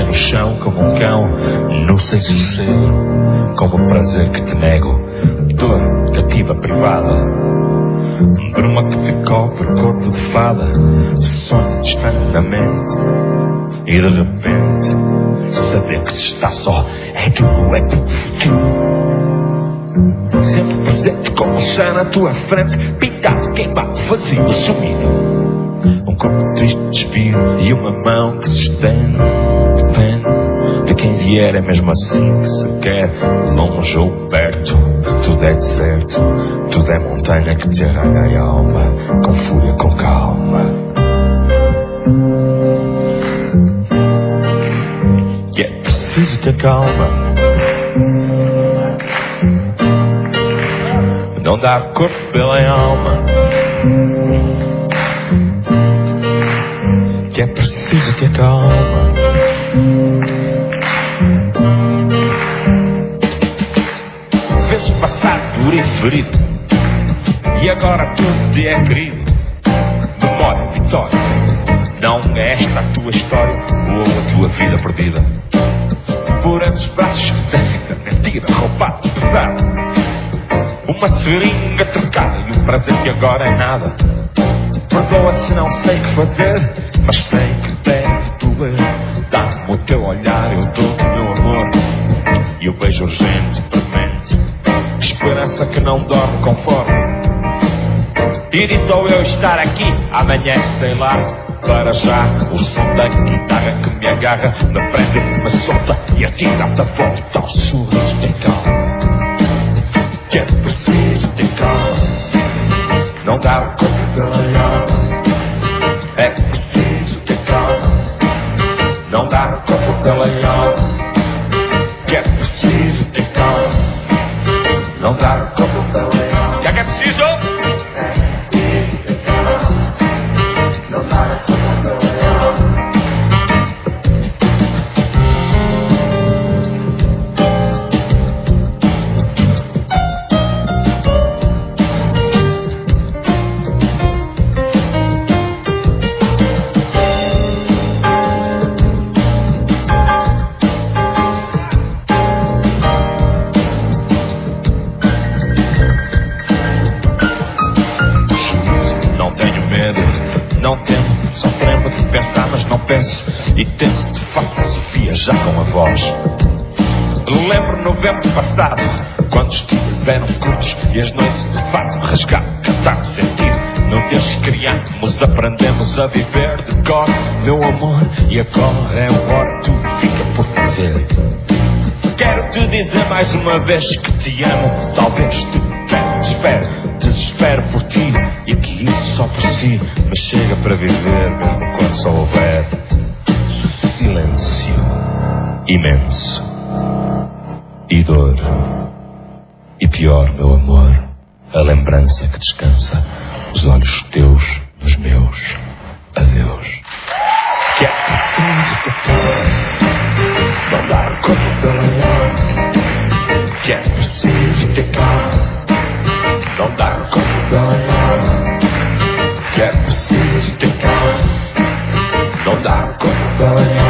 no chão como um cão, no sem sossego, como o prazer que te nego. Dor cativa privada, bruma que te cobre corpo de fada, sonho distante na mente, e de repente saber que se está só é tudo sempre presente como o chão na tua frente, pintado, queimado, vazio, sumido. Um corpo triste despiro e uma mão que se estende, depende de quem vier, é mesmo assim que se quer, longe ou perto, tudo é deserto, tudo é montanha que te arranha a alma, com fúria, com calma. E é preciso ter calma, não dar corpo pela alma, que é preciso ter calma. Vês o passado duro e ferido, e agora tudo te é querido. Memória, vitória, não é esta a tua história ou a tua vida perdida. Por entre os braços da cita, mentira, roubado, pesado, uma seringa trocada e um prazer que agora é nada. Perdoa se não sei o que fazer, mas sei que deve doer. Dá-me o teu olhar, eu dou-te o meu amor, e o beijo urgente, premente, esperança que não dorme conforme. Irritou eu estar aqui, amanhã sei lá. Para já, o som da guitarra que me agarra, me prende, me solta e atira-te a volta ao sorriso. Tem calma, que é preciso ter calma, não dá o corpo pela alma. É preciso ter calma, não dar o corpo pela alma. Que é preciso ter calma, não dar o corpo pela alma. Que é preciso? É preciso ter calma, não dar o corpo pela alma. E tenso de face viajar com a voz. Lembro novembro passado, quando os dias eram curtos e as noites de fato rasgar, cantar, sentir. No Deus que criamos, aprendemos a viver de cor, meu amor. E agora é a hora, tudo fica por fazer. Quero te dizer mais uma vez que te amo. Talvez te desespero por ti, e que isso só por si me chega para viver, mesmo quando só houver silêncio imenso e dor. E pior, meu amor, a lembrança que descansa os olhos teus nos meus. Adeus. Que é preciso tocar, não dar o corpo pela alma. Que é preciso ter calma, não dar o corpo pela alma. Que é preciso ter calma, não dar o corpo pela alma.